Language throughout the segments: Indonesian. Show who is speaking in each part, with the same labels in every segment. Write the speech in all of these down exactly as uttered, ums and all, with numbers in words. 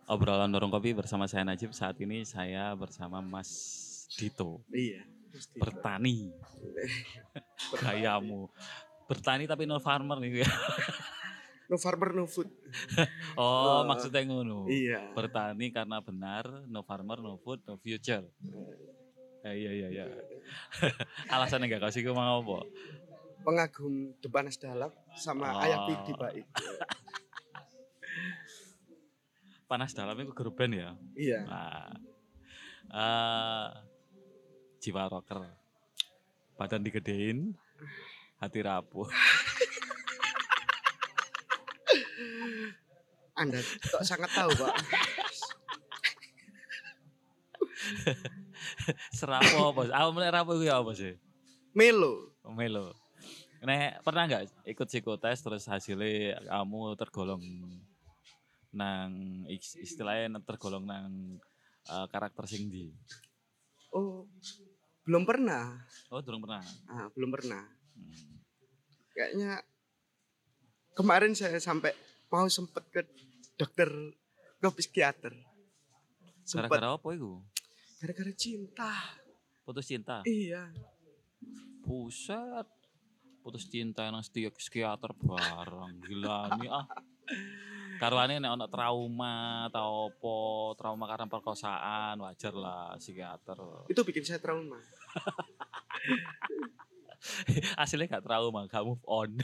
Speaker 1: Obrolan Warung Kopi bersama saya Najib. Saat ini saya bersama Mas Dito.
Speaker 2: Iya, pasti.
Speaker 1: Bertani. Gayamu. Bertani tapi no farmer nih.
Speaker 2: No farmer no food.
Speaker 1: Oh,
Speaker 2: Oh,
Speaker 1: maksudnya ngono.
Speaker 2: Iya.
Speaker 1: Bertani karena benar, no farmer, no food, no future. Eh, iya iya iya. Alasannya enggak kasih mau apa?
Speaker 2: Pengagum Depanas Dalam sama
Speaker 1: Oh.
Speaker 2: Ayah Pidi baik.
Speaker 1: Panas Dalam itu grup band ya?
Speaker 2: Iya.
Speaker 1: Nah, uh, jiwa rocker, badan digedein, hati rapuh.
Speaker 2: Anda kok sangat tahu, Pak.
Speaker 1: Serapo apa? Ah, mulai rapuh itu apa sih?
Speaker 2: Melo.
Speaker 1: Melo. Nek pernah nggak ikut psikotes terus hasilnya kamu tergolong nang istilahnya tergolong nang uh, karakter sing di?
Speaker 2: Oh, belum pernah.
Speaker 1: Oh, belum pernah.
Speaker 2: Ah, belum pernah.
Speaker 1: Hmm.
Speaker 2: Kayaknya kemarin saya sampai mau sempet ke dokter, ke psikiater. Sempet.
Speaker 1: Gara-gara apa itu?
Speaker 2: Gara-gara cinta.
Speaker 1: Putus cinta?
Speaker 2: Iya.
Speaker 1: Buset. Putus cinta nang psikiater bareng. Gila nih ah. Karuane nek ono trauma atau apa, trauma karena perkosaan, wajar lah psikiater.
Speaker 2: Itu bikin saya trauma.
Speaker 1: Aslinya gak trauma, gak move on.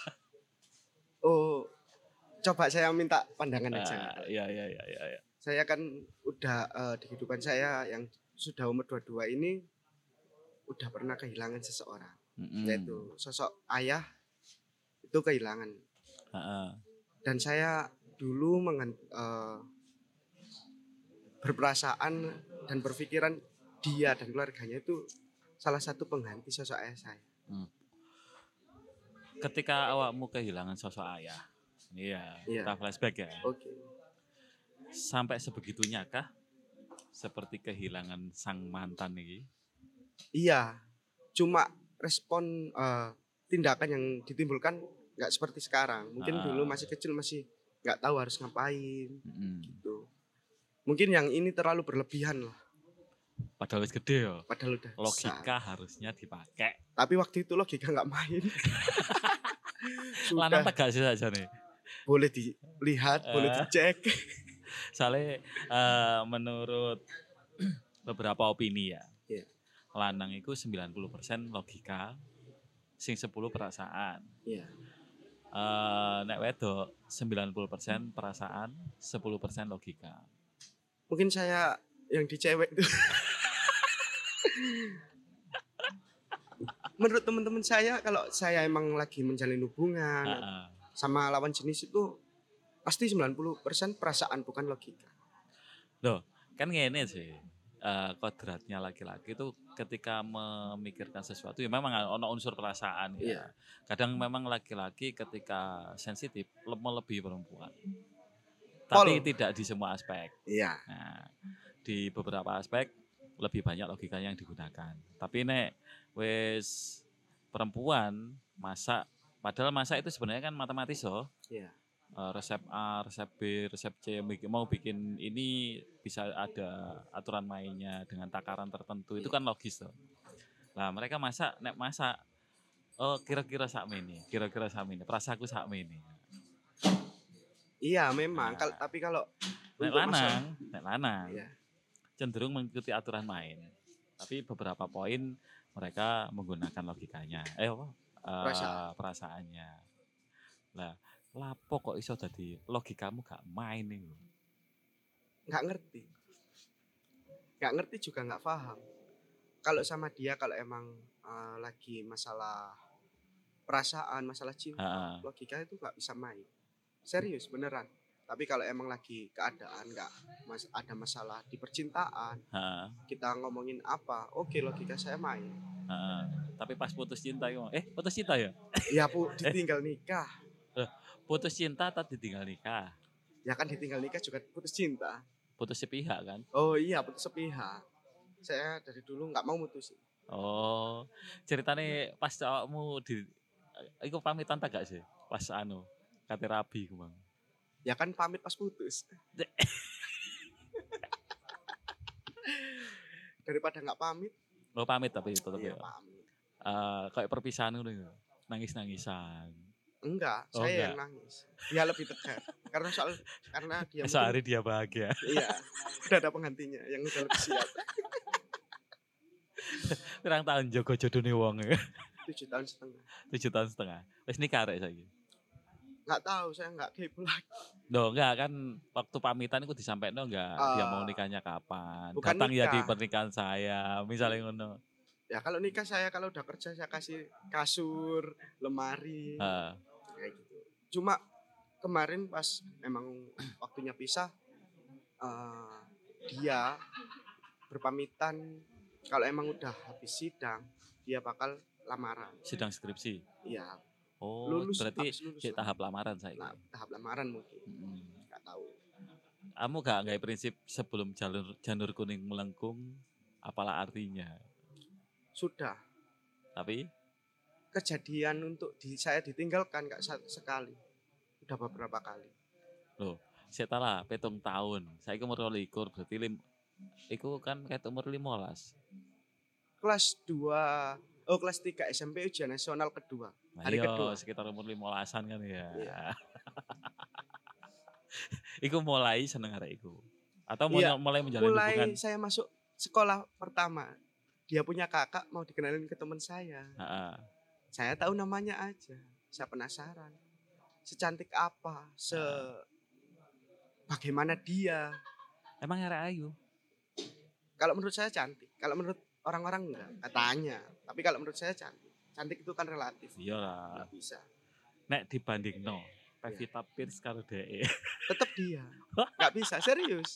Speaker 2: Oh, coba saya minta pandangan aja.
Speaker 1: Uh, iya iya iya iya.
Speaker 2: Saya kan udah uh, di kehidupan saya yang sudah umur dua puluh dua ini udah pernah kehilangan seseorang. Mm-hmm. Yaitu sosok ayah itu kehilangan. Uh-uh. Dan saya dulu mengen, uh, berperasaan dan berpikiran dia dan keluarganya itu salah satu pengganti sosok ayah saya. Hmm.
Speaker 1: Ketika awakmu kehilangan sosok ayah, iya, yeah, kita flashback ya.
Speaker 2: Oke. Okay.
Speaker 1: Sampai sebegitunya kah? Seperti kehilangan sang mantan ini?
Speaker 2: Iya, cuma respon uh, tindakan yang ditimbulkan nggak seperti sekarang. Mungkin ah. dulu masih kecil masih nggak tahu harus ngapain, mm-hmm. gitu. Mungkin yang ini terlalu berlebihan lah.
Speaker 1: Padahal wis gede ya.
Speaker 2: Padahal udah
Speaker 1: logika
Speaker 2: besar.
Speaker 1: Harusnya dipakai.
Speaker 2: Tapi waktu itu logika nggak main.
Speaker 1: Lanang tegas saja nih.
Speaker 2: Boleh dilihat, uh, boleh dicek.
Speaker 1: Soalnya uh, menurut beberapa opini ya, yeah. Lanang itu sembilan puluh persen logika, sing sepuluh perasaan.
Speaker 2: Iya. Yeah.
Speaker 1: Uh, nek wedok sembilan puluh persen perasaan, sepuluh persen logika.
Speaker 2: Mungkin saya yang di cewek itu. Menurut teman-teman saya kalau saya emang lagi menjalin hubungan uh-uh. sama lawan jenis itu pasti sembilan puluh persen perasaan bukan logika.
Speaker 1: Loh, kan ngene sih. Uh, kodratnya laki-laki itu ketika memikirkan sesuatu ya memang ada unsur perasaan ya. Yeah. Kadang memang laki-laki ketika sensitif melebihi perempuan. Tapi Pol. Tidak di semua aspek.
Speaker 2: Iya. Yeah.
Speaker 1: Nah, di beberapa aspek lebih banyak logika yang digunakan. Tapi nek wes perempuan masak, padahal masak itu sebenarnya kan matematis loh.
Speaker 2: Iya. Yeah.
Speaker 1: Uh, resep A, resep B, resep C, mau bikin ini bisa ada aturan mainnya dengan takaran tertentu, yeah. Itu kan logis loh. Nah mereka masak, nek masak, oh kira-kira sakmene, kira-kira sakmene, perasaku sakmene.
Speaker 2: Iya memang, nah, kal- tapi kalau
Speaker 1: nek lanang, masak, nek lanang, yeah. cenderung mengikuti aturan main. Tapi beberapa poin mereka menggunakan logikanya, eh apa? Uh,
Speaker 2: Perasaan.
Speaker 1: perasaannya. Lah. Lapo kok iso dadi logikamu gak main nih?
Speaker 2: Gak ngerti. Gak ngerti juga gak paham. Kalau sama dia kalau emang uh, lagi masalah perasaan, masalah cinta, ha. Logika itu gak bisa main. Serius beneran. Tapi kalau emang lagi keadaan gak mas- ada masalah di percintaan, ha. Kita ngomongin apa, oke logika saya main.
Speaker 1: Ha. Tapi pas putus cinta, eh putus cinta ya?
Speaker 2: Iya pu, ditinggal nikah.
Speaker 1: Putus cinta atau ditinggal nikah?
Speaker 2: Ya kan ditinggal nikah juga putus cinta.
Speaker 1: Putus sepihak kan?
Speaker 2: Oh iya putus sepihak. Saya dari dulu nggak mau mutusin.
Speaker 1: Oh, ceritanya pas awakmu di, iku pamitan tak gak sih? Pas anu, kate rabi kumang.
Speaker 2: Ya kan pamit pas putus. Daripada nggak pamit.
Speaker 1: Oh pamit tapi tetap
Speaker 2: Iya,
Speaker 1: ya.
Speaker 2: pamit.
Speaker 1: Uh, kayak perpisahan ngono ya. Nangis-nangisan.
Speaker 2: Enggak,
Speaker 1: Oh,
Speaker 2: saya
Speaker 1: enggak.
Speaker 2: yang nangis. Dia lebih tegar. Karena soal karena dia mungkin
Speaker 1: sehari dia bahagia.
Speaker 2: Iya. Udah ada penggantinya yang udah lebih siap.
Speaker 1: Pirang tahun jogo jodone wong ya.
Speaker 2: tujuh tahun setengah.
Speaker 1: tujuh tahun setengah. Wis nikah rek saiki.
Speaker 2: Enggak tahu, saya enggak kepo lagi.
Speaker 1: Loh enggak kan waktu pamitan itu disampaikan enggak uh, dia mau nikahnya kapan? Datang nikah. Ya di pernikahan saya, misalnya ngono.
Speaker 2: Ya kalau nikah saya kalau udah kerja saya kasih kasur, lemari. Uh. Kayak gitu. Cuma kemarin pas emang waktunya pisah uh, dia berpamitan kalau emang udah habis sidang dia bakal lamaran.
Speaker 1: Sidang skripsi?
Speaker 2: Iya.
Speaker 1: Oh, lulus, berarti lulus, di tahap lamaran saya.
Speaker 2: Nah, tahap lamaran mungkin. Hmm. Gak tahu.
Speaker 1: Kamu gak nggak prinsip sebelum jalur janur kuning melengkung, apalah artinya?
Speaker 2: Sudah.
Speaker 1: Tapi
Speaker 2: kejadian untuk di, saya ditinggalkan gak sekali. Udah beberapa kali.
Speaker 1: Loh, setelah petung tahun, saya umur likur berarti lim, iku kan kayak umur limolas.
Speaker 2: Kelas dua, oh kelas tiga S M P ujian nasional kedua.
Speaker 1: Nah,
Speaker 2: hari
Speaker 1: iyo,
Speaker 2: kedua.
Speaker 1: Sekitar umur limolasan kan ya.
Speaker 2: Iya.
Speaker 1: Iku mulai seneng arek iku. Atau
Speaker 2: iya,
Speaker 1: mulai menjalin
Speaker 2: mulai
Speaker 1: hubungan.
Speaker 2: Saya masuk sekolah pertama. Dia punya kakak mau dikenalin ke teman saya.
Speaker 1: Ha-ha.
Speaker 2: Saya tahu namanya aja. Saya penasaran. Secantik apa? Se ha. Bagaimana dia?
Speaker 1: Emang arek ayu?
Speaker 2: Kalau menurut saya cantik. Kalau menurut orang-orang enggak, katanya. Tapi kalau menurut saya cantik. Cantik itu kan relatif.
Speaker 1: Iyalah.
Speaker 2: Enggak bisa.
Speaker 1: Nek dibandingno Pevita ya. Pierce karo D E.
Speaker 2: Tetap dia. Enggak bisa, serius.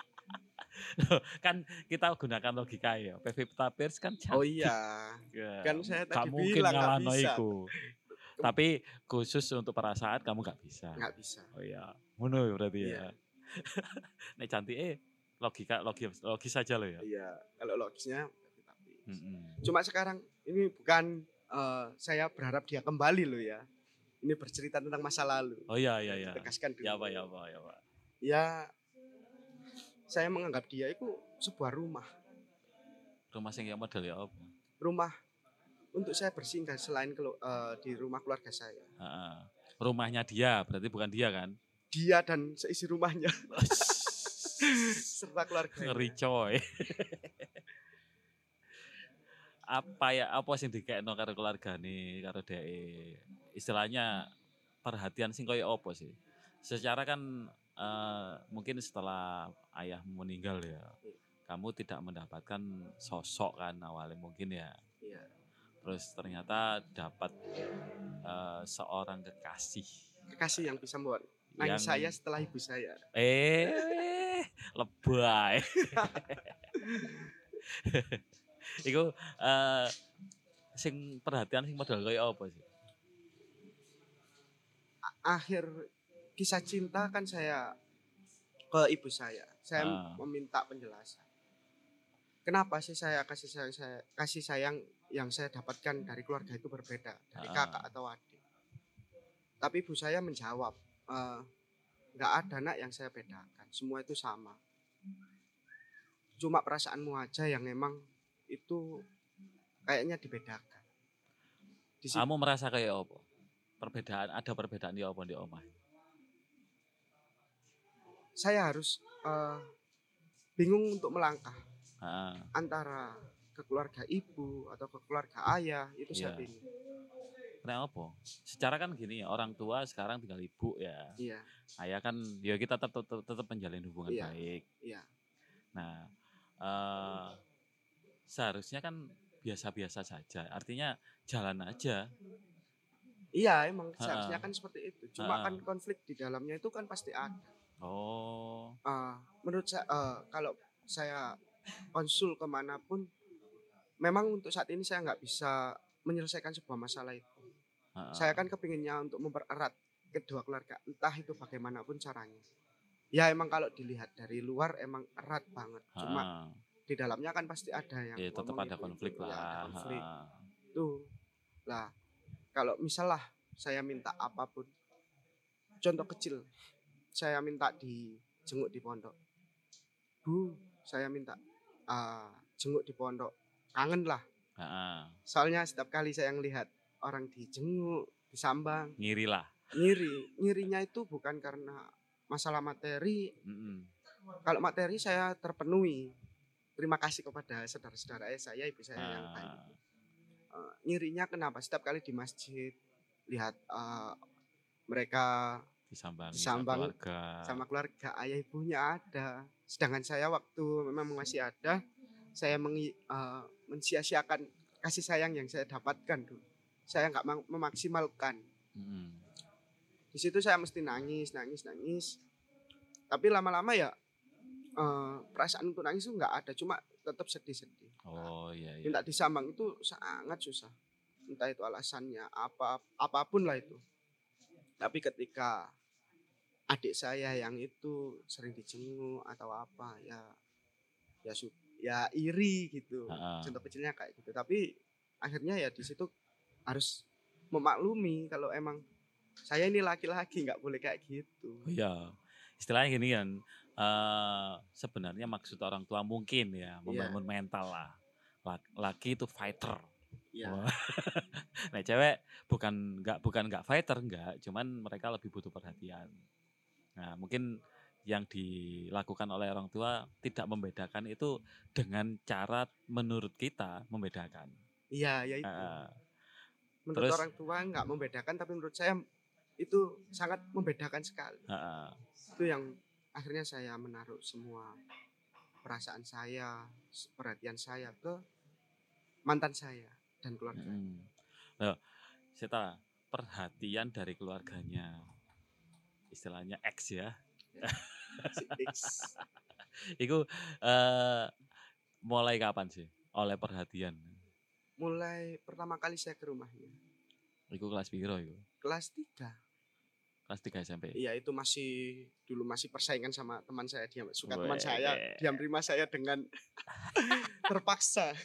Speaker 1: Kan kita gunakan logika ya. Pevita Pierce kan cantik.
Speaker 2: Oh iya. Ya. Kan saya tadi
Speaker 1: kamu
Speaker 2: bilang enggak bisa.
Speaker 1: Iku. Tapi khusus untuk perasaan kamu enggak bisa.
Speaker 2: Enggak bisa.
Speaker 1: Oh iya. Ngono berarti ya.
Speaker 2: Iya.
Speaker 1: Nek cantik eh logika logis logis saja loh ya.
Speaker 2: Iya, kalau logisnya Pevita Pierce.
Speaker 1: Mm-hmm.
Speaker 2: Cuma sekarang ini bukan uh, saya berharap dia kembali loh ya. Ini bercerita tentang masa lalu.
Speaker 1: Oh iya iya iya.
Speaker 2: Tegaskan dulu.
Speaker 1: Ya Pak, ya Pak, ya Pak.
Speaker 2: Ya saya menganggap dia itu sebuah rumah.
Speaker 1: Rumah sing ya model ya apa?
Speaker 2: Rumah untuk saya bersinggah selain kelu, uh, di rumah keluarga saya.
Speaker 1: Uh, rumahnya dia, berarti bukan dia kan?
Speaker 2: Dia dan seisi rumahnya. Serta keluarga.
Speaker 1: Ngeri coy. Apa ya apa sing dikekno karo keluargane karo dhek istilahnya perhatian sing koyo apa sih secara kan uh, mungkin setelah ayahmu meninggal ya iya. Kamu tidak mendapatkan sosok kan awalnya mungkin ya
Speaker 2: iya.
Speaker 1: Terus ternyata dapat uh, seorang kekasih
Speaker 2: kekasih yang bisa membuat nangis yang... saya setelah ibu saya
Speaker 1: eh lebay. Iku uh, sing perhatian sing modal kayak apa sih?
Speaker 2: Akhir kisah cinta kan saya ke ibu saya. Saya uh. meminta penjelasan. Kenapa sih saya kasih sayang saya kasih sayang yang saya dapatkan dari keluarga itu berbeda dari uh. kakak atau adik. Tapi ibu saya menjawab, nggak e, ada nak yang saya bedakan. Semua itu sama. Cuma perasaanmu aja yang memang itu kayaknya dibedakan.
Speaker 1: Di Kamu merasa kayak apa? Perbedaan ada perbedaan di apa di omah?
Speaker 2: Saya harus uh, bingung untuk melangkah
Speaker 1: ha.
Speaker 2: Antara ke keluarga ibu atau ke keluarga ayah itu yeah. Saya bingung.
Speaker 1: Kenapa? Secara kan gini ya orang tua sekarang tinggal ibu ya.
Speaker 2: Iya.
Speaker 1: Ayah kan ya kita tetap tetap, tetap menjalin hubungan
Speaker 2: iya.
Speaker 1: baik.
Speaker 2: Iya.
Speaker 1: Nah. Uh, seharusnya kan biasa-biasa saja. Artinya jalan aja.
Speaker 2: Iya, emang ha. Seharusnya kan seperti itu. Cuma
Speaker 1: ha.
Speaker 2: kan konflik di dalamnya itu kan pasti ada.
Speaker 1: Oh.
Speaker 2: Uh, menurut saya, uh, kalau saya konsul kemanapun, memang untuk saat ini saya nggak bisa menyelesaikan sebuah masalah itu. Ha. Saya kan kepinginnya untuk mempererat kedua keluarga, entah itu bagaimanapun caranya. Ya emang kalau dilihat dari luar emang erat banget. Cuma ha. Di dalamnya kan pasti ada yang
Speaker 1: ya, tetap ada konflik lah.
Speaker 2: Ya, ada konflik. Tuh. Lah, kalau misalnya saya minta apapun, contoh kecil, saya minta dijenguk di pondok. Bu, saya minta uh, jenguk di pondok. Kangen lah.
Speaker 1: Heeh.
Speaker 2: Soalnya setiap kali saya ngelihat orang dijenguk, disambang,
Speaker 1: ngiri lah.
Speaker 2: Ngiri. Ngirinya itu bukan karena masalah materi.
Speaker 1: Mm-mm.
Speaker 2: Kalau materi saya terpenuhi. Terima kasih kepada saudara-saudara saya, ibu saya yang baik. Uh, ngirinya kenapa? Setiap kali di masjid lihat uh, mereka
Speaker 1: disambangi
Speaker 2: disambang
Speaker 1: sama keluarga.
Speaker 2: sama keluarga, ayah ibunya ada. Sedangkan saya waktu memang masih ada, saya mengi, uh, mensia-siakan kasih sayang yang saya dapatkan dulu. Saya nggak memaksimalkan. Mm. Di situ saya mesti nangis, nangis, nangis. Tapi lama-lama ya uh, perasaan untuk nangis itu nggak ada, cuma tetap sedih-sedih.
Speaker 1: Oh iya, iya.
Speaker 2: Minta disambang itu sangat susah. Entah itu alasannya apa, apapun lah itu. Tapi ketika adik saya yang itu sering dijenguk atau apa, ya ya ya iri gitu. Uh-uh. Contoh kecilnya kayak gitu. Tapi akhirnya ya di situ harus memaklumi kalau emang saya ini laki-laki, nggak boleh kayak gitu.
Speaker 1: Iya, istilahnya gini kan, uh, sebenarnya maksud orang tua mungkin ya membangun yeah. mental lah. Laki itu fighter. Yeah. Nah cewek bukan nggak bukan nggak fighter nggak, cuman mereka lebih butuh perhatian. Nah mungkin yang dilakukan oleh orang tua tidak membedakan itu dengan cara menurut kita membedakan.
Speaker 2: Iya, ya itu. Uh, menurut
Speaker 1: terus,
Speaker 2: orang tua nggak membedakan, tapi menurut saya itu sangat membedakan sekali. Uh, itu yang akhirnya saya menaruh semua perasaan saya, perhatian saya ke mantan saya dan keluarga.
Speaker 1: Hmm. Loh, Seta, perhatian dari keluarganya, istilahnya X ya.
Speaker 2: Si X.
Speaker 1: Itu uh, mulai kapan sih oleh perhatian?
Speaker 2: Mulai pertama kali saya ke rumahnya.
Speaker 1: Iku kelas piro iku?
Speaker 2: Kelas tiga.
Speaker 1: Kelas tiga S M P.
Speaker 2: Iya, itu masih dulu masih persaingan sama teman saya, dia suka Wee, teman saya, okay. Dia menerima saya dengan terpaksa.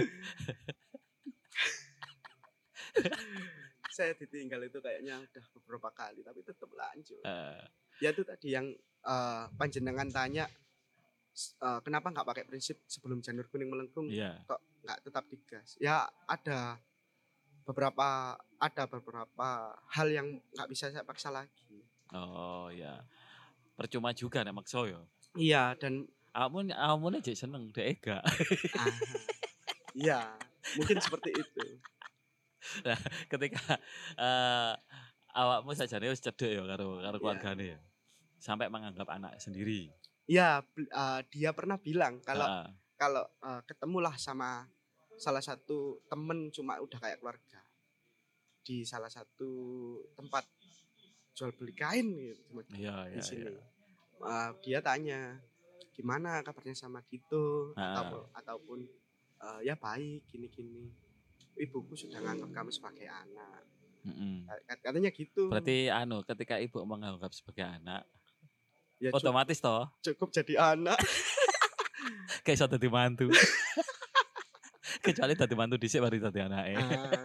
Speaker 2: Saya ditinggal itu kayaknya udah beberapa kali, tapi tetap lanjut. Uh. Ya itu tadi yang uh, panjenengan tanya uh, kenapa nggak pakai prinsip sebelum janur kuning melengkung, yeah. Kok nggak tetap digas? Ya ada beberapa ada beberapa hal yang nggak bisa saya paksa lagi.
Speaker 1: Oh ya, percuma juga nek maksa ya.
Speaker 2: Iya, dan
Speaker 1: amun amun aja seneng dek gak.
Speaker 2: Ah, iya, mungkin seperti itu.
Speaker 1: Nah, ketika uh, awakmu sajane wis cedek ya karo karo keluargane ya. Sampai menganggap anak sendiri.
Speaker 2: Iya, uh, dia pernah bilang kalau uh. kalau uh, ketemulah sama salah satu temen cuma udah kayak keluarga di salah satu tempat jual beli kain gitu
Speaker 1: iya,
Speaker 2: di
Speaker 1: iya,
Speaker 2: sini.
Speaker 1: Iya.
Speaker 2: Uh, dia tanya gimana kabarnya sama Dito uh. atau ataupun uh, ya baik gini-gini. Ibuku sudah nganggap kamu sebagai anak. Mm-hmm. Katanya gitu.
Speaker 1: Berarti anu ketika ibu menganggap sebagai anak
Speaker 2: ya,
Speaker 1: otomatis toh
Speaker 2: cukup jadi anak.
Speaker 1: Kayak suatu dadi mantu. Kecuali dadi mantu dhisik baru dadi anake. Ah.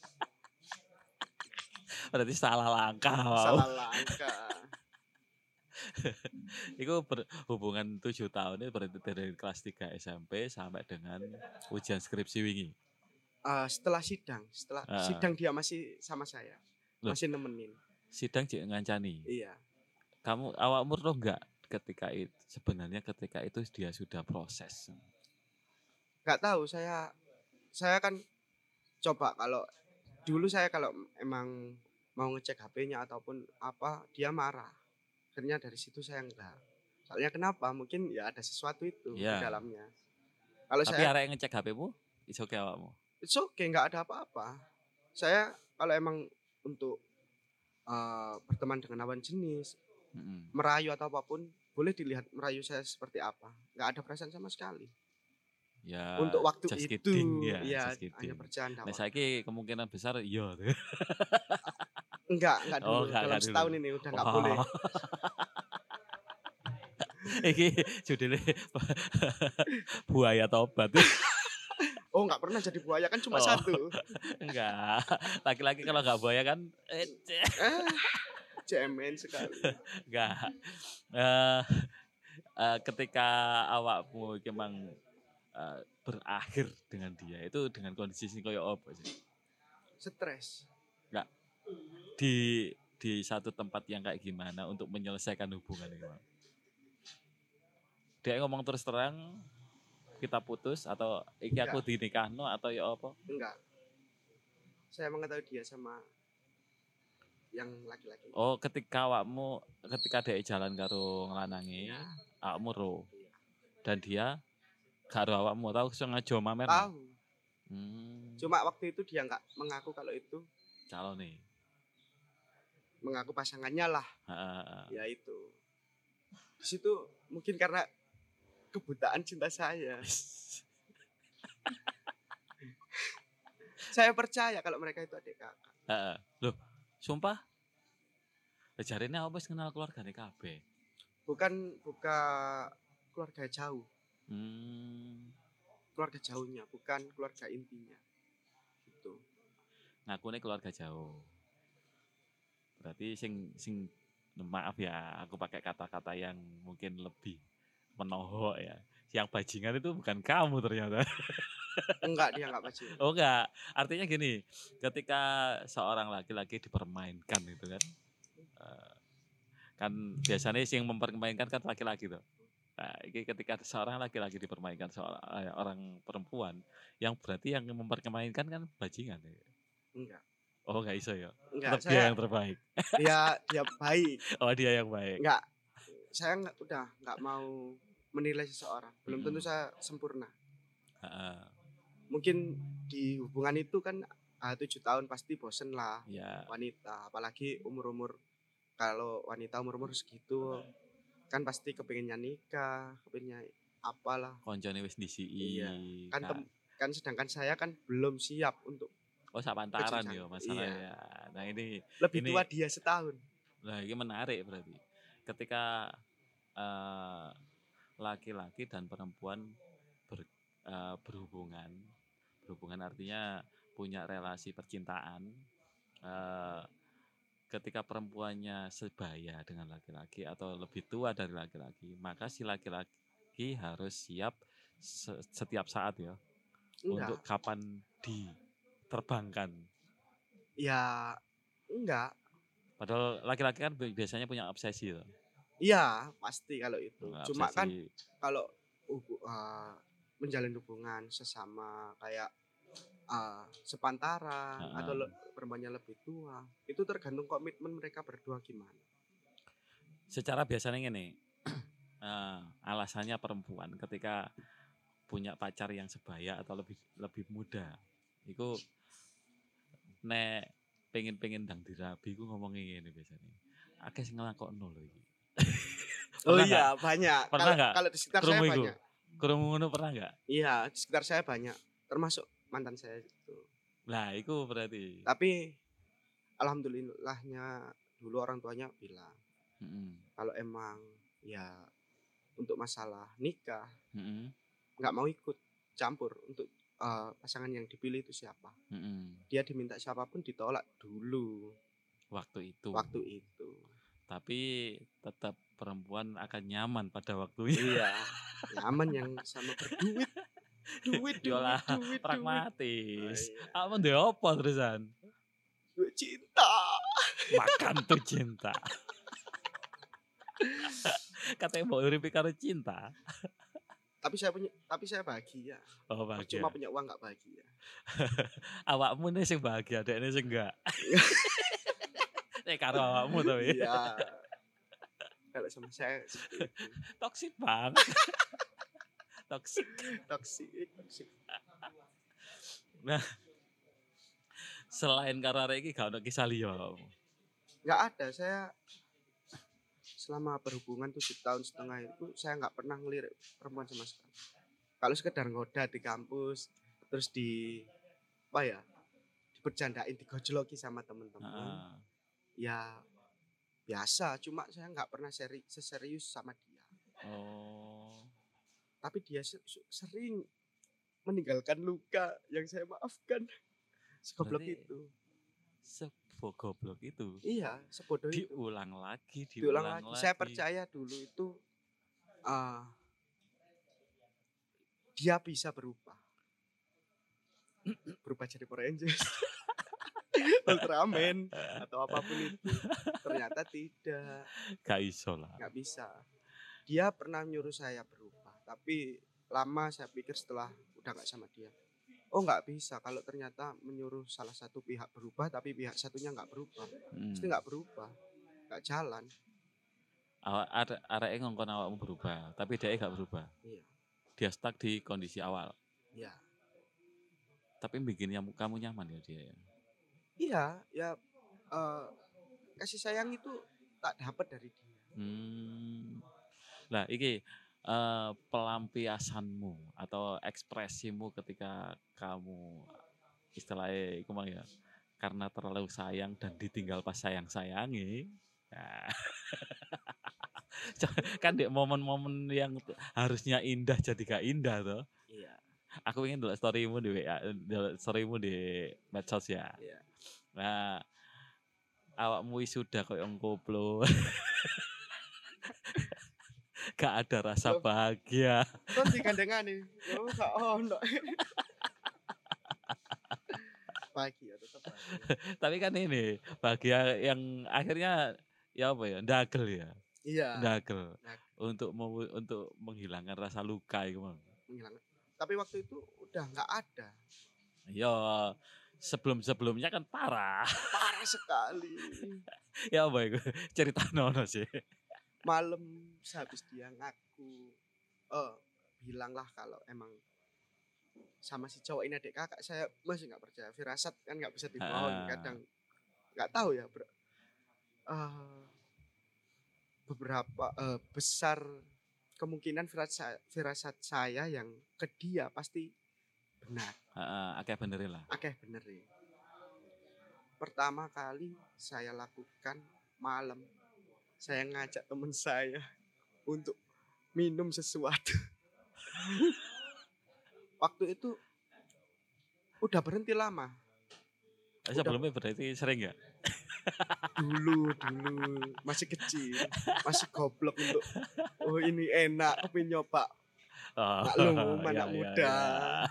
Speaker 1: Berarti salah langkah.
Speaker 2: Salah langkah.
Speaker 1: Itu berhubungan tujuh tahun itu berarti dari kelas tiga S M P sampai dengan ujian skripsi wingi.
Speaker 2: Uh, setelah sidang, setelah uh. sidang dia masih sama saya. Loh, masih nemenin.
Speaker 1: Sidang cik ngancani.
Speaker 2: Iya.
Speaker 1: Kamu awakmu roh enggak ketika itu sebenarnya ketika itu dia sudah proses?
Speaker 2: Enggak tahu, saya saya kan coba kalau dulu saya kalau emang mau ngecek H P-nya ataupun apa dia marah. Akhirnya dari situ saya enggak. Soalnya kenapa? Mungkin ya ada sesuatu itu yeah. di dalamnya.
Speaker 1: Kalau Tapi saya arek ngecek H P-mu, iso ke awakmu.
Speaker 2: It's okay, enggak ada apa-apa. Saya kalau emang untuk uh, berteman dengan lawan jenis, mm-hmm. merayu atau apapun, boleh dilihat merayu saya seperti apa. Enggak ada perasaan sama sekali.
Speaker 1: Ya,
Speaker 2: untuk waktu itu,
Speaker 1: kidding, ya,
Speaker 2: ya hanya bercanda.
Speaker 1: Nah, saiki kemungkinan besar iya.
Speaker 2: enggak, enggak dulu.
Speaker 1: Oh, enggak,
Speaker 2: dalam
Speaker 1: enggak
Speaker 2: setahun
Speaker 1: dulu.
Speaker 2: ini udah enggak oh. boleh.
Speaker 1: Iki judulnya buaya tobat.
Speaker 2: Oh, enggak pernah jadi buaya kan cuma oh, satu.
Speaker 1: Enggak. Laki-laki kalau enggak buaya kan eh,
Speaker 2: cemen sekali.
Speaker 1: Enggak. Eh uh, ketika awakmu iki mang uh, berakhir dengan dia itu dengan kondisi sing koyo apa sih?
Speaker 2: Stres.
Speaker 1: Enggak. Di di satu tempat yang kayak gimana untuk menyelesaikan hubungan itu? Dia ngomong terus terang kita putus atau iki aku dinikahno atau ya apa?
Speaker 2: Enggak. Saya mengetahui dia sama yang laki-laki.
Speaker 1: Oh, ketika awakmu ketika dia jalan karo nglanangi, ya. Awakmu ro.
Speaker 2: Iya.
Speaker 1: Dan dia karo awakmu tahu sengaja mamer.
Speaker 2: Tahu.
Speaker 1: Hmm.
Speaker 2: Cuma waktu itu dia enggak mengaku kalau itu
Speaker 1: calon nih.
Speaker 2: Mengaku pasangannya lah.
Speaker 1: Heeh.
Speaker 2: Ya itu. Di situ mungkin karena kebutaan cinta saya. Saya percaya kalau mereka itu adik kakak.
Speaker 1: Heeh. Loh, sumpah? Jarene apa wis kenal keluargane kabeh?
Speaker 2: Bukan buka keluarga jauh.
Speaker 1: Hmm.
Speaker 2: Keluarga jauhnya, bukan keluarga intinya. Gitu.
Speaker 1: Ngakune keluarga jauh. Berarti sing sing maaf ya, aku pakai kata-kata yang mungkin lebih menohok ya. Yang bajingan itu bukan kamu ternyata.
Speaker 2: Enggak, dia enggak bajingan.
Speaker 1: Oh enggak, artinya gini, ketika seorang laki-laki dipermainkan itu kan, uh, kan biasanya yang mempermainkan kan laki-laki tuh. Nah, ini ketika seorang laki-laki dipermainkan seorang uh, orang perempuan, yang berarti yang mempermainkan kan bajingan ya.
Speaker 2: Enggak.
Speaker 1: Oh enggak iso ya.
Speaker 2: Enggak,
Speaker 1: Tetap
Speaker 2: saya,
Speaker 1: dia yang terbaik.
Speaker 2: Dia dia baik.
Speaker 1: Oh dia yang baik.
Speaker 2: Enggak. Saya enggak udah enggak mau menilai seseorang. Belum hmm. tentu saya sempurna.
Speaker 1: Uh-uh.
Speaker 2: Mungkin di hubungan itu kan ah, tujuh tahun pasti bosen lah.
Speaker 1: Yeah.
Speaker 2: Wanita, apalagi umur-umur kalau wanita umur-umur segitu kan pasti kepengennya nikah, kepengennya apalah.
Speaker 1: Koncone wis disii.
Speaker 2: Iya. Kan tem, kan sedangkan saya kan belum siap untuk
Speaker 1: oh sapantaran ya masalahnya.
Speaker 2: Iya.
Speaker 1: Nah ini
Speaker 2: lebih
Speaker 1: ini,
Speaker 2: tua dia setahun.
Speaker 1: Nah ini menarik berarti. Ketika uh, laki-laki dan perempuan ber, uh, berhubungan, berhubungan artinya punya relasi percintaan. Uh, ketika perempuannya sebaya dengan laki-laki atau lebih tua dari laki-laki, maka si laki-laki harus siap se- setiap saat ya. Enggak. Untuk kapan diterbangkan.
Speaker 2: Ya enggak.
Speaker 1: Padahal laki-laki kan biasanya punya obsesi loh.
Speaker 2: Iya pasti kalau itu.
Speaker 1: Nah,
Speaker 2: cuma
Speaker 1: obsesi.
Speaker 2: Kan kalau uh, menjalin hubungan sesama kayak uh, sepantaran uh-uh. atau le- perempuannya lebih tua, itu tergantung komitmen mereka berdua gimana.
Speaker 1: Secara biasanya gini, uh, alasannya perempuan ketika punya pacar yang sebaya atau lebih lebih muda, itu nek pengen-pengen ndang dirabi ku ngomongin ngene biasanya. Akeh sing nglakokno lho iki.
Speaker 2: Oh iya, gak? Banyak.
Speaker 1: Pernah enggak?
Speaker 2: Kalau di sekitar saya
Speaker 1: iku?
Speaker 2: banyak.
Speaker 1: Krungu ngono pernah enggak?
Speaker 2: Iya, di sekitar saya banyak. Termasuk mantan saya itu.
Speaker 1: Lah, itu berarti.
Speaker 2: Tapi alhamdulillahnya dulu orang tuanya bilang, mm-hmm. kalau emang ya untuk masalah nikah, mm-hmm. nggak mau ikut campur untuk uh, pasangan yang dipilih itu siapa. Mm-hmm. Dia diminta siapapun ditolak dulu.
Speaker 1: Waktu itu.
Speaker 2: Waktu itu.
Speaker 1: Tapi tetap perempuan akan nyaman pada waktunya.
Speaker 2: Iya, nyaman yang sama berduit. Duit, duit,
Speaker 1: Yolah,
Speaker 2: duit,
Speaker 1: pragmatis.
Speaker 2: Duit.
Speaker 1: Apa ndek apa terusan?
Speaker 2: Duit cinta.
Speaker 1: Makan tuh cinta. Katanya mau urip karo cinta.
Speaker 2: Tapi saya punya, tapi saya bahagia.
Speaker 1: Oh, bahagia.
Speaker 2: Cuma punya uang enggak bahagia.
Speaker 1: Awakmu nih sing bahagia, dekne sing enggak. Nek karo awakmu to ya.
Speaker 2: Iya. Kalau sama saya
Speaker 1: toksik banget. toksik,
Speaker 2: toksik, toksik.
Speaker 1: Nah, selain karo arek iki gak ono kisah liya.
Speaker 2: Enggak ada, saya selama berhubungan tujuh tahun setengah itu saya enggak pernah ngelirik perempuan sama sekali. Kalau sekedar ngoda di kampus, terus di apa ya? Dibercandain, digojloki sama teman-teman. Uh. Ya biasa, cuma saya enggak pernah seri, seserius sama dia.
Speaker 1: Oh.
Speaker 2: Tapi dia sering meninggalkan luka yang saya maafkan. Segoblok itu.
Speaker 1: Goblok itu.
Speaker 2: Iya, sebodoh itu.
Speaker 1: Diulang lagi,
Speaker 2: Diulang
Speaker 1: diulang
Speaker 2: lagi.
Speaker 1: lagi.
Speaker 2: Saya percaya dulu itu uh, dia bisa berubah. Berubah jadi Power Rangers. Ultraman atau apapun itu. Ternyata tidak.
Speaker 1: Gak iso lah.
Speaker 2: Gak bisa. Dia pernah nyuruh saya berubah, tapi lama saya pikir setelah udah gak sama dia, oh nggak bisa kalau ternyata menyuruh salah satu pihak berubah tapi pihak satunya nggak berubah,
Speaker 1: Hmm.
Speaker 2: pasti nggak berubah, nggak jalan.
Speaker 1: Awak ada arek ngongkon awakmu berubah, tapi dia nggak berubah.
Speaker 2: Iya.
Speaker 1: Dia stuck di kondisi awal.
Speaker 2: Iya.
Speaker 1: Tapi bikin yang kamu nyaman ya dia. Ya?
Speaker 2: Iya, ya uh, kasih sayang itu tak dapat dari dia.
Speaker 1: Hmm. Lah, iki uh, pelampiasanmu atau ekspresimu ketika kamu istilahnya iku mang ya, karena terlalu sayang dan ditinggal pas sayang-sayangi. Nah. Kan di momen-momen yang harusnya indah jadi gak indah toh.
Speaker 2: Iya.
Speaker 1: Aku ingin dulu storymu di W A, storymu di medsos ya.
Speaker 2: Iya.
Speaker 1: Nah, awakmu sudah koyo koplo. Gak ada rasa Loh, bahagia.
Speaker 2: Kok digandengane? Yo gak ono. Bahagia tetap bahagia.
Speaker 1: Tapi kan ini bahagia yang akhirnya ya apa ya? Ndagel ya.
Speaker 2: Iya.
Speaker 1: Ndagel. Untuk untuk menghilangkan rasa luka itu, Bang.
Speaker 2: Menghilangkan. Tapi waktu itu udah nggak ada.
Speaker 1: Ya sebelum-sebelumnya kan parah.
Speaker 2: Parah sekali.
Speaker 1: Ya apa itu? Cerita nono sih.
Speaker 2: Malam sehabis dia ngaku, oh bilanglah kalau emang sama si cowok ini adik kakak, saya masih nggak percaya. Firasat kan nggak bisa dibohong, kadang nggak tahu ya. Ber, uh, beberapa uh, besar kemungkinan firasat, firasat saya yang ke dia pasti benar.
Speaker 1: Uh, akeh benerin lah.
Speaker 2: Akeh benerin. Pertama kali saya lakukan malam, saya ngajak teman saya untuk minum sesuatu. Waktu itu udah berhenti lama.
Speaker 1: Sebelumnya berarti sering ya?
Speaker 2: Dulu, dulu masih kecil, masih goblok untuk oh ini enak, tapi nyoba. Oh, maklum anak ya, muda. Ya, ya.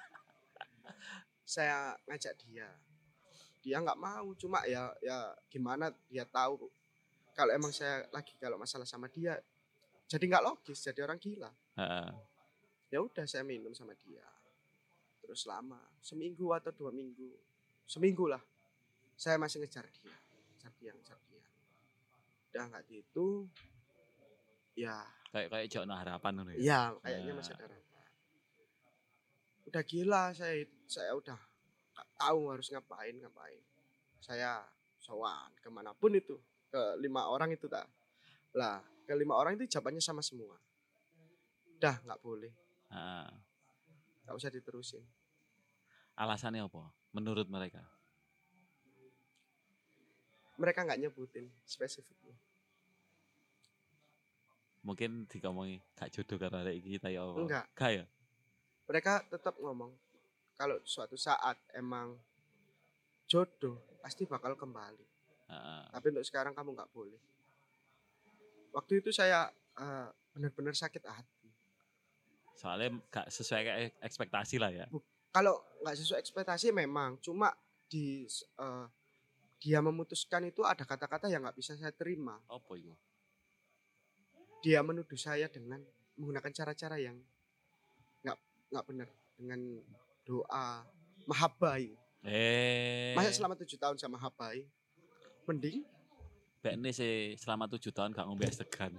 Speaker 2: Saya ngajak dia, dia nggak mau, cuma ya ya gimana dia tahu kalau emang saya lagi kalau masalah sama dia, jadi nggak logis, jadi orang gila. Uh. Ya udah saya minum sama dia, terus lama, seminggu atau dua minggu, seminggu lah, saya masih ngejar dia, ngejar dia, ngejar dia. Udah nggak gitu, ya.
Speaker 1: Kayak kayak jauh harapan nih.
Speaker 2: Iya, kayaknya uh. masih ada harapan. Udah gila saya, saya udah nggak tahu harus ngapain ngapain. Saya sowan kemanapun itu, ke lima orang itu tak, lah ke lima orang itu jawabannya sama semua. Udah nggak boleh. Uh. Gak usah diterusin.
Speaker 1: Alasannya apa menurut mereka?
Speaker 2: Mereka nggak nyebutin spesifiknya.
Speaker 1: Mungkin dikomongi gak jodoh karena ada kita ya apa?
Speaker 2: Enggak.
Speaker 1: Gak ya?
Speaker 2: Mereka tetap ngomong kalau suatu saat emang jodoh pasti bakal kembali. Uh. Tapi untuk sekarang kamu nggak boleh. Waktu itu saya uh, benar-benar sakit hati.
Speaker 1: Soalnya gak sesuai kayak ekspektasi lah ya.
Speaker 2: Kalau gak sesuai ekspektasi memang, cuma di uh, dia memutuskan itu ada kata-kata yang gak bisa saya terima.
Speaker 1: Apa itu?
Speaker 2: Dia menuduh saya dengan menggunakan cara-cara yang gak, gak benar, dengan doa mahabai. Eh. Masa selama tujuh tahun sama mahabai, mending.
Speaker 1: Mbak ini sih selama tujuh tahun gak ngombe es degan.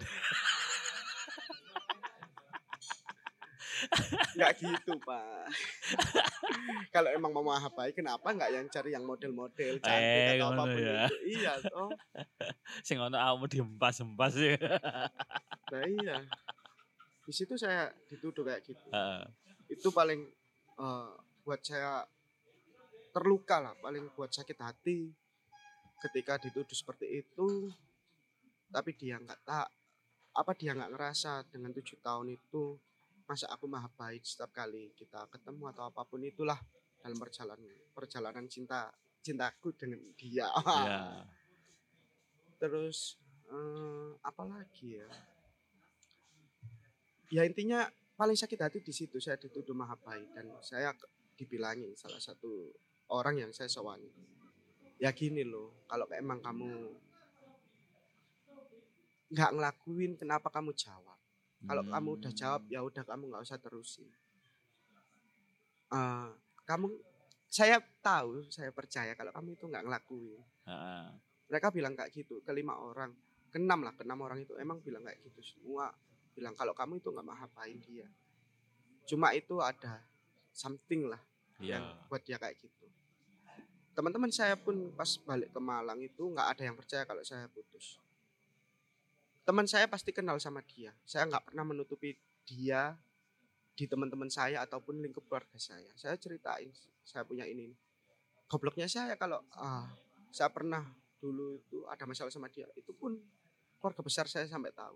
Speaker 2: Nggak gitu Pak. Kalau emang mau mahabai kenapa nggak yang cari yang model-model cantik eh, atau apapun ya. Itu iya toh.
Speaker 1: Sing ono awakmu diempas-empas ya.
Speaker 2: Nah iya. Di situ saya dituduh kayak gitu. Uh. Itu paling uh, buat saya terluka lah, paling buat sakit hati ketika dituduh seperti itu. Tapi dia nggak tak apa dia nggak ngerasa dengan tujuh tahun itu. Masa aku mahabai setiap kali kita ketemu atau apapun itulah dalam perjalanan perjalanan cinta cintaku dengan dia.
Speaker 1: Iya.
Speaker 2: Terus eh, apa lagi ya? Ya intinya paling sakit hati di situ, saya dituduh Mahabaik dan saya ke- dibilangin salah satu orang yang saya sewani. Ya gini loh, kalau emang kamu nggak ngelakuin, kenapa kamu jawab? Kalau kamu udah jawab,
Speaker 1: Hmm.
Speaker 2: ya udah kamu nggak usah terusin. Eh, kamu, saya tahu, saya percaya kalau kamu itu nggak ngelakuin.
Speaker 1: Heeh.
Speaker 2: Mereka bilang kayak gitu ke lima orang, ke enam lah, ke enam orang itu emang bilang kayak gitu semua. Bilang kalau kamu itu nggak mahapain dia. Cuma itu ada something lah yang
Speaker 1: Iya.
Speaker 2: buat dia kayak gitu. Teman-teman saya pun pas balik ke Malang itu nggak ada yang percaya kalau saya putus. Teman saya pasti kenal sama dia. Saya nggak pernah menutupi dia di teman-teman saya ataupun lingkup keluarga saya. Saya ceritain, saya punya ini. Gobloknya saya kalau ah, saya pernah dulu itu ada masalah sama dia. Itu pun keluarga besar saya sampai tahu.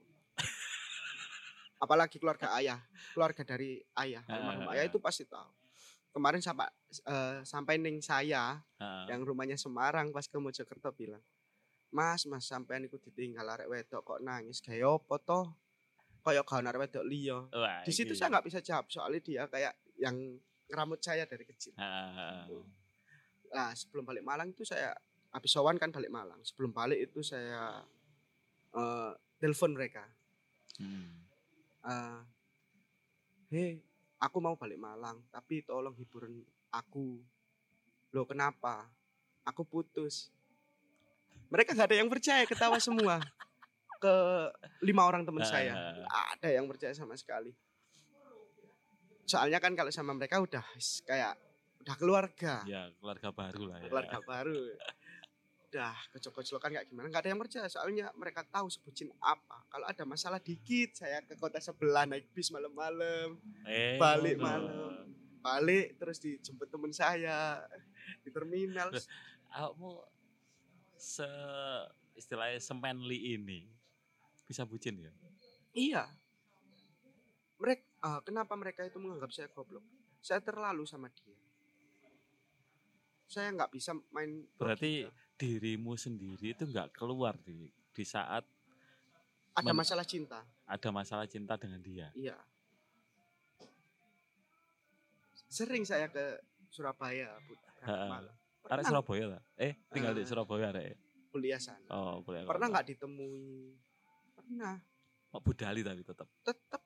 Speaker 2: Apalagi keluarga ayah, keluarga dari ayah, almarhum ayah itu pasti tahu. Kemarin sampai uh, sampai ning saya
Speaker 1: Heeh.
Speaker 2: yang rumahnya Semarang pas ke Mojokerto bilang, Mas, Mas sampean iku ditinggal arek wedok kok nangis gawe opo toh? Kayak gak arek wedok liya.
Speaker 1: Wah,
Speaker 2: Di situ
Speaker 1: iki.
Speaker 2: saya nggak bisa jawab soalnya dia kayak yang ngeramut saya dari kecil.
Speaker 1: Heeh.
Speaker 2: Nah, sebelum balik Malang itu saya habis sowan kan balik Malang. Sebelum balik itu saya uh, telepon mereka.
Speaker 1: Hmm.
Speaker 2: Uh, Hei, aku mau balik Malang, tapi tolong hiburin aku. Loh kenapa? Aku putus. Mereka gak ada yang percaya, ketawa semua. Ke lima orang teman saya, gak ada yang percaya sama sekali. Soalnya kan kalau sama mereka udah kayak udah keluarga.
Speaker 1: Ya, keluarga baru lah ya.
Speaker 2: Keluarga baru. Udah kocok-kocokan kayak gimana, gak ada yang percaya. Soalnya mereka tahu sebutin apa. Kalau ada masalah dikit, saya ke kota sebelah naik bis malam-malam.
Speaker 1: Eh,
Speaker 2: Balik
Speaker 1: ngono.
Speaker 2: malam. Balik terus dijemput temen saya di terminal.
Speaker 1: Kamu se istilahnya semanly ini bisa bucin ya?
Speaker 2: Iya. Mereka uh, kenapa mereka itu menganggap saya goblok? Saya terlalu sama dia. Saya nggak bisa main
Speaker 1: Berarti
Speaker 2: logika.
Speaker 1: dirimu sendiri itu nggak keluar di di saat
Speaker 2: ada
Speaker 1: men-
Speaker 2: masalah cinta.
Speaker 1: Ada masalah cinta dengan dia.
Speaker 2: Iya. Sering saya ke Surabaya, Malang.
Speaker 1: Arek Surabaya lah. Eh, tinggal uh, di Surabaya arek.
Speaker 2: Kuliah sana.
Speaker 1: Oh, kuliah.
Speaker 2: Pernah nggak ditemui? Pernah.
Speaker 1: Mak budali tapi tetap.
Speaker 2: Tetap.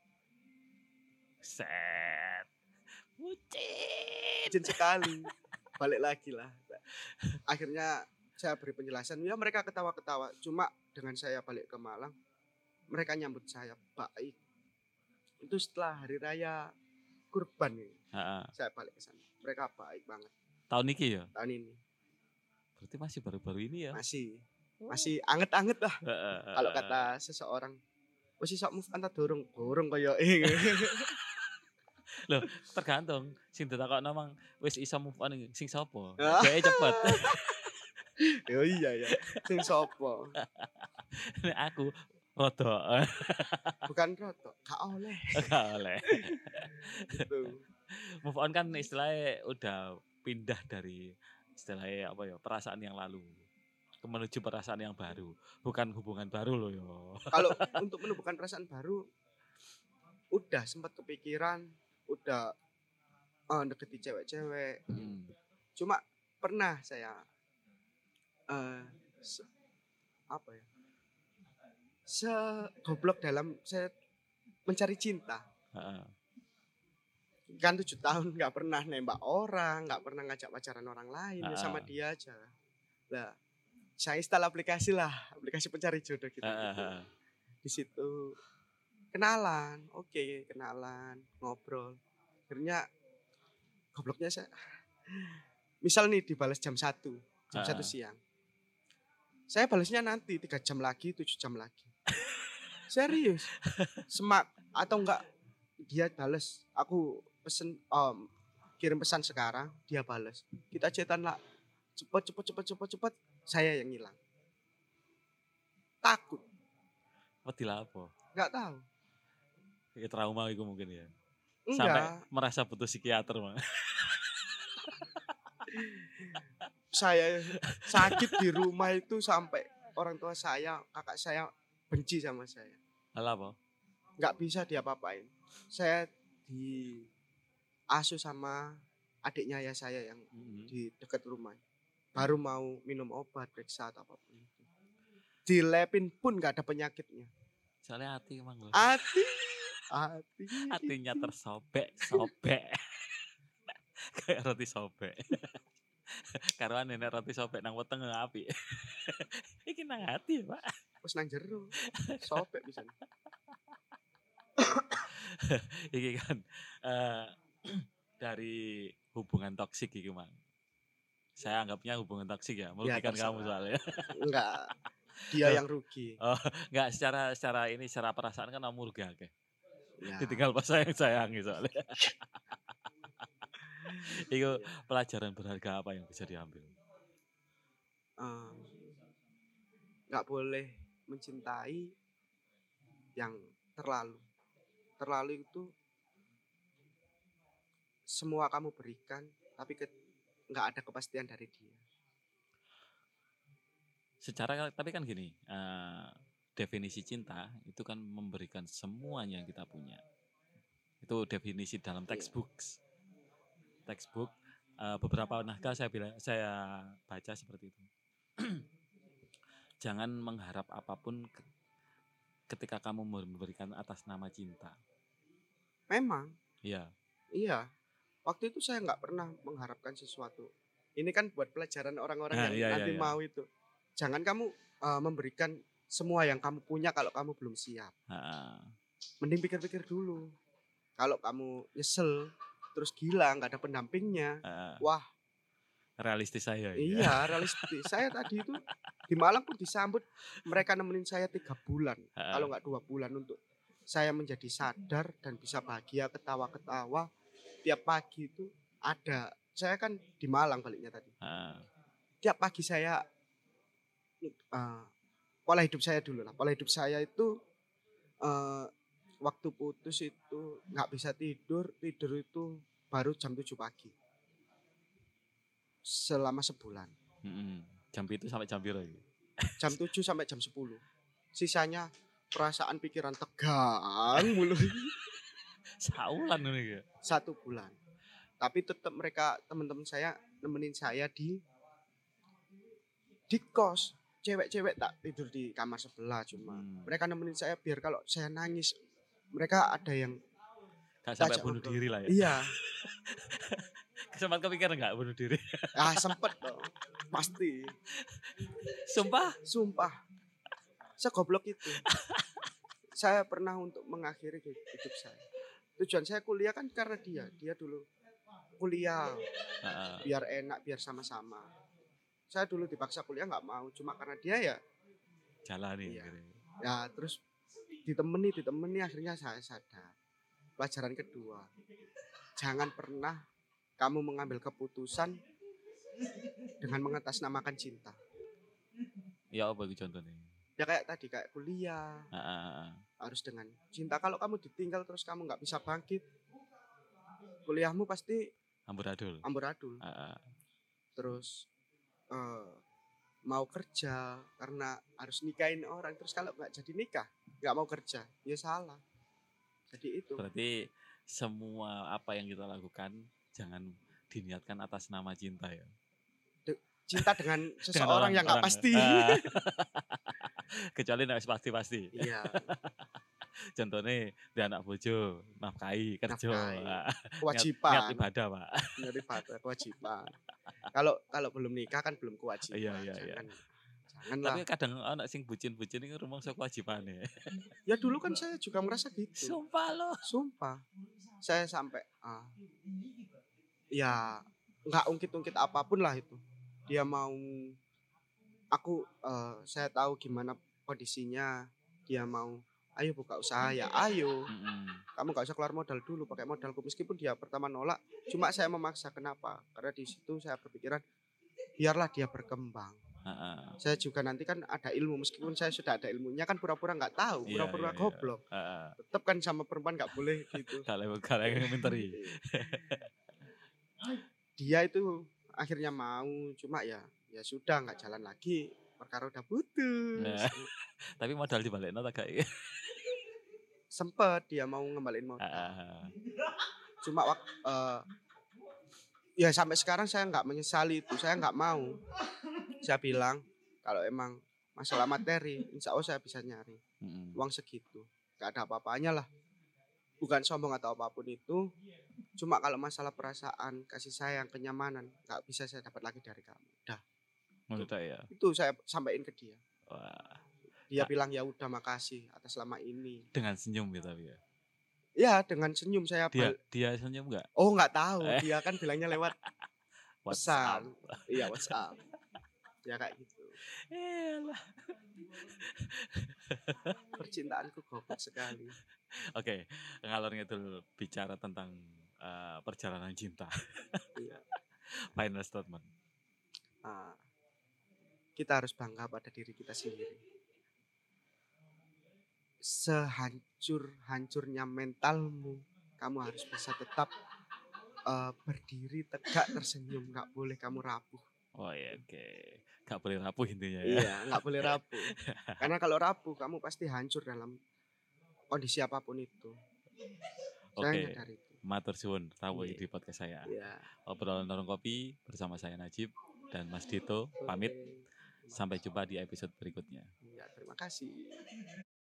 Speaker 1: Set. Bucin.
Speaker 2: Bucin sekali. Balik lagi lah. Akhirnya saya beri penjelasan. Ya mereka ketawa-ketawa. Cuma dengan saya balik ke Malang, mereka nyambut saya baik. Itu setelah hari raya Kurban nih.
Speaker 1: Ha-ha.
Speaker 2: Saya balik ke sana. Mereka baik banget.
Speaker 1: Tahun ini ya?
Speaker 2: Tahun ini.
Speaker 1: Berarti masih baru-baru ini ya?
Speaker 2: Masih. Masih anget-anget lah. Kalau kata seseorang, wis sok move on ta durung? Durung koyo ing.
Speaker 1: Loh, tergantung. Sing ditakokno mang wis iso move on sing sapa? Dhek cepet.
Speaker 2: Yo iya ya. Sing sapa?
Speaker 1: Aku rodo.
Speaker 2: Bukan rodo, gak oleh.
Speaker 1: Gak oleh.
Speaker 2: Gitu.
Speaker 1: Move on kan istilahnya udah pindah dari istilahnya apa ya, perasaan yang lalu menuju perasaan yang baru, bukan hubungan baru loh yo.
Speaker 2: Kalau untuk menemukan perasaan baru, udah sempat kepikiran, udah oh, deketi cewek-cewek. Hmm. Cuma pernah saya uh, se, apa ya? Segoblok dalam saya mencari cinta. Uh-uh. Kan tujuh tahun nggak pernah nembak orang, nggak pernah ngajak pacaran orang lain, uh-uh. sama dia aja. Lah, saya install aplikasi lah, aplikasi pencari jodoh gitu. Uh-uh. gitu. Di situ kenalan, oke okay, kenalan, ngobrol. Akhirnya gobloknya saya, misal nih dibalas jam satu, jam satu uh-uh. siang. Saya balasnya nanti tiga jam lagi, tujuh jam lagi. Serius. Semak atau enggak dia balas, aku pesen um, kirim pesan sekarang, dia balas. Kita chatan lah. Cepet cepet cepet cepet cepet, saya yang hilang. Takut.
Speaker 1: Wedi apa?
Speaker 2: Enggak tahu.
Speaker 1: Kayak trauma itu mungkin ya.
Speaker 2: Enggak.
Speaker 1: Sampai merasa butuh psikiater, Bang.
Speaker 2: saya sakit di rumah itu sampai orang tua saya, kakak saya benci sama saya.
Speaker 1: Alah apa?
Speaker 2: Nggak bisa diapa-apain. Saya diasuh sama adiknya ayah saya yang
Speaker 1: Mm-hmm.
Speaker 2: di dekat rumah. Baru mau minum obat, periksa atau apapun itu. Dilepin pun nggak ada penyakitnya.
Speaker 1: Soalnya hati emang loh.
Speaker 2: Hati, hati.
Speaker 1: Hatinya tersobek, sobek. Kayak roti sobek. Karuan nenek roti sobek nang weteng api. Iki nang hati ya, Pak.
Speaker 2: Wes nang jero. Sobek bisa.
Speaker 1: Iki kan uh, dari hubungan toksik iki, Mang. Saya anggapnya hubungan toksik ya, merugikan ya, kamu soalnya.
Speaker 2: Enggak. Dia yang rugi.
Speaker 1: Oh, enggak secara secara ini secara perasaan kan kamu rugi akeh. Ya. Ditinggal pas sayang sayangi soalnya. Itu pelajaran berharga apa yang bisa diambil?
Speaker 2: Uh, nggak boleh mencintai yang terlalu. Terlalu itu semua kamu berikan, tapi ke, nggak ada kepastian dari dia.
Speaker 1: Secara tapi kan gini, uh, definisi cinta itu kan memberikan semuanya yang kita punya. Itu definisi dalam textbook. Textbook uh, beberapa naskah saya bilang saya baca seperti itu. Jangan mengharap apapun ketika kamu memberikan atas nama cinta.
Speaker 2: Memang.
Speaker 1: Iya.
Speaker 2: Iya. Waktu itu saya nggak pernah mengharapkan sesuatu. Ini kan buat pelajaran orang-orang nah, yang
Speaker 1: iya,
Speaker 2: nanti
Speaker 1: iya,
Speaker 2: mau iya. itu. Jangan kamu uh, memberikan semua yang kamu punya kalau kamu belum siap. Ha. Mending pikir-pikir dulu. Kalau kamu nyesel, terus gila, nggak ada pendampingnya. Ha. Wah.
Speaker 1: Realistis saya.
Speaker 2: Iya, ya. realistis. Saya tadi itu di Malang pun disambut. Mereka nemenin saya tiga bulan. Ha. Kalau nggak dua bulan untuk saya menjadi sadar dan bisa bahagia, ketawa-ketawa. Tiap pagi itu ada. Saya kan di Malang baliknya tadi. Ha. Tiap pagi saya uh, pola hidup saya dulu lah. Pola hidup saya itu uh, waktu putus itu nggak bisa tidur. Tidur itu baru jam tujuh pagi. Selama sebulan.
Speaker 1: Mm-hmm. Jam itu sampai jam berapa?
Speaker 2: Jam tujuh sampai jam sepuluh. Sisanya perasaan pikiran tegang mulu.
Speaker 1: Saulan ini ya.
Speaker 2: Satu bulan. Tapi tetap mereka teman-teman saya nemenin saya di di kos. Cewek-cewek tak tidur di kamar sebelah cuma. Hmm. Mereka nemenin saya biar kalau saya nangis mereka ada yang
Speaker 1: gak sampai bunuh diri lah ya.
Speaker 2: Iya.
Speaker 1: Sempat kepikiran enggak bunuh diri?
Speaker 2: Ah, sempet dong. Pasti.
Speaker 1: Sumpah?
Speaker 2: Sumpah. Segoblok itu. Saya pernah untuk mengakhiri hidup saya. Tujuan saya kuliah kan karena dia. Dia dulu kuliah. Uh-uh. Biar enak, biar sama-sama. Saya dulu dipaksa kuliah nggak mau. Cuma karena dia ya.
Speaker 1: Jalani.
Speaker 2: Ya, ya terus ditemani, ditemani akhirnya saya sadar. Pelajaran kedua. Jangan pernah kamu mengambil keputusan dengan mengatasnamakan cinta.
Speaker 1: Ya apa itu contohnya?
Speaker 2: Ya kayak tadi kayak kuliah.
Speaker 1: Uh-uh.
Speaker 2: Harus dengan cinta. Kalau kamu ditinggal terus kamu nggak bisa bangkit, kuliahmu pasti
Speaker 1: amburadul.
Speaker 2: Amburadul.
Speaker 1: Uh-uh.
Speaker 2: Terus uh, mau kerja karena harus nikahin orang. Terus kalau nggak jadi nikah, nggak mau kerja, ya salah. Jadi itu.
Speaker 1: Berarti semua apa yang kita lakukan jangan diniatkan atas nama cinta ya.
Speaker 2: De- cinta dengan seseorang dengan yang nggak pasti.
Speaker 1: Uh, kecuali nggak pasti-pasti.
Speaker 2: Iya.
Speaker 1: Contohnya di anak bojo, nafkahi, kerja,
Speaker 2: kewajiban.
Speaker 1: Niat ibadah, Pak.
Speaker 2: Niat ibadah, kewajiban. Kalau kalau belum nikah kan belum kewajiban.
Speaker 1: Iya, iya,
Speaker 2: jangan,
Speaker 1: iya.
Speaker 2: Jangan
Speaker 1: Tapi
Speaker 2: lah.
Speaker 1: kadang anak sing bucin-bucin itu rumangsa kewajibannya.
Speaker 2: Ya dulu kan saya juga merasa gitu.
Speaker 1: Sumpah loh.
Speaker 2: Sumpah. Saya sampai ah, ya nggak ungkit-ungkit apapun lah itu. Dia mau aku uh, saya tahu gimana kondisinya, dia mau ayo buka usaha ya ayo. Mm-hmm. Kamu gak usah keluar modal dulu, pakai modalku. Meskipun dia pertama nolak, cuma saya memaksa. Kenapa? Karena di situ saya berpikiran biarlah dia berkembang. Uh-uh. Saya juga nanti kan ada ilmu, meskipun saya sudah ada ilmunya kan pura-pura nggak tahu, pura-pura yeah, yeah, goblok. Yeah. Uh-uh. Tetap kan sama perempuan nggak boleh gitu.
Speaker 1: Kalau kalau yang menteri.
Speaker 2: Dia itu akhirnya mau, cuma ya ya sudah nggak jalan lagi, perkara udah putus.
Speaker 1: Nah, tapi modal dibalekno ta gak?
Speaker 2: Sempet dia mau ngembaliin modal.
Speaker 1: Heeh.
Speaker 2: Cuma wak eee, ya sampai sekarang saya nggak menyesali itu, saya nggak mau. Saya bilang, kalau emang masalah materi, insya Allah saya bisa nyari
Speaker 1: Mhm.
Speaker 2: uang segitu, nggak ada apa-apanya lah. Bukan sombong atau apapun itu, cuma kalau masalah perasaan, kasih sayang, kenyamanan, nggak bisa saya dapat lagi dari kamu. Dah,
Speaker 1: Ngono tok ya.
Speaker 2: itu saya sampaikan ke dia.
Speaker 1: Wah,
Speaker 2: Dia
Speaker 1: Kak,
Speaker 2: bilang, "Ya udah makasih atas selama ini."
Speaker 1: dengan senyum gitu tapi ya.
Speaker 2: Ya dengan senyum saya
Speaker 1: Dia
Speaker 2: bal
Speaker 1: dia senyum enggak?
Speaker 2: oh nggak tahu,
Speaker 1: Eh,
Speaker 2: dia kan bilangnya lewat
Speaker 1: WhatsApp.
Speaker 2: pesan. Iya WhatsApp, ya kayak gitu.
Speaker 1: Eyalah.
Speaker 2: Percintaanku goblok sekali.
Speaker 1: Oke, ngalor ngidul bicara tentang eh, perjalanan cinta.
Speaker 2: Iya,
Speaker 1: Final statement.
Speaker 2: ah, kita harus bangga pada diri kita sendiri. Sehancur-hancurnya mentalmu, kamu harus bisa tetap eh, berdiri tegak tersenyum, nggak boleh kamu rapuh.
Speaker 1: Oh ya, oke. Gak boleh rapuh intinya ya.
Speaker 2: Iya, nggak boleh rapuh. Karena kalau rapuh, kamu pasti hancur dalam kondisi apapun itu. Saya
Speaker 1: Oke,
Speaker 2: nyadar itu.
Speaker 1: matur suwun rawuh
Speaker 2: Iya.
Speaker 1: di podcast saya.
Speaker 2: Iya.
Speaker 1: Obrolan Warung Kopi bersama saya Najib dan Mas Dito pamit.
Speaker 2: Oke.
Speaker 1: Sampai jumpa di episode berikutnya.
Speaker 2: Iya, terima kasih.